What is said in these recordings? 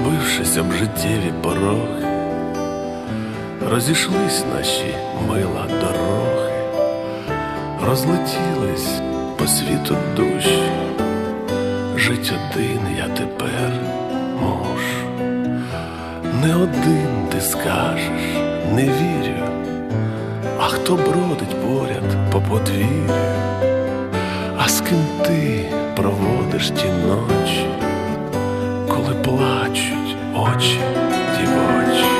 Розбившись об життєві пороги, розійшлись наші мила дороги, розлетілись по світу душі. Жить один я тепер мушу. Не один ти скажеш, не вірю, а хто бродить поряд по подвір'ю? А з ким ти проводиш ті ночі, коли плачуть очі дівочі?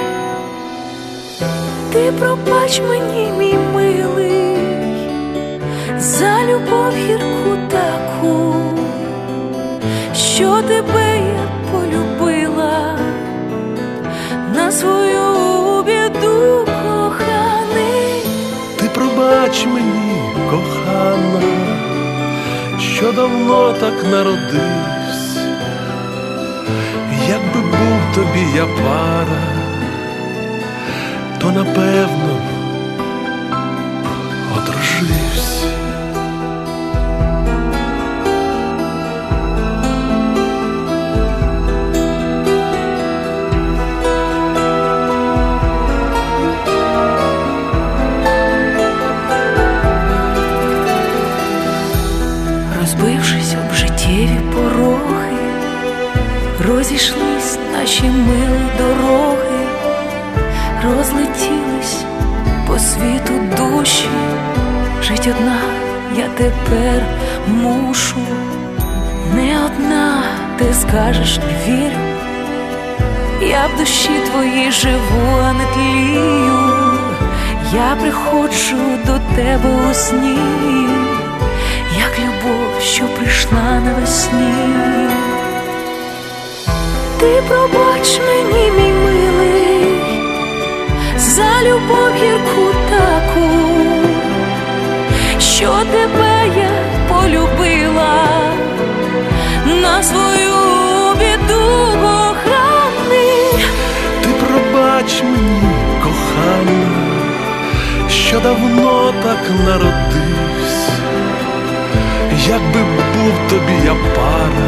Ти пробач мені, мій милий, за любов гірку таку, що тебе я полюбила на свою біду, коханий. Ти пробач мені, кохана, що давно так народився. Якби був тобі я пара, то напевно одружився. Розбившись об життєві пороги, розійшлись наші милі дороги, розлетілись по світу душі. Жить одна я тепер мушу. Не одна, ти скажеш, не вірю, я в душі твоїй живу, а не тлію. Я приходжу до тебе у сні, як любов, що прийшла навесні. Ти пробач мені, мій милий, за любов гірку таку, що тебе я полюбила на свою біду, коханий. Ти пробач мені, кохана, що давно так народився. Якби був тобі я пара,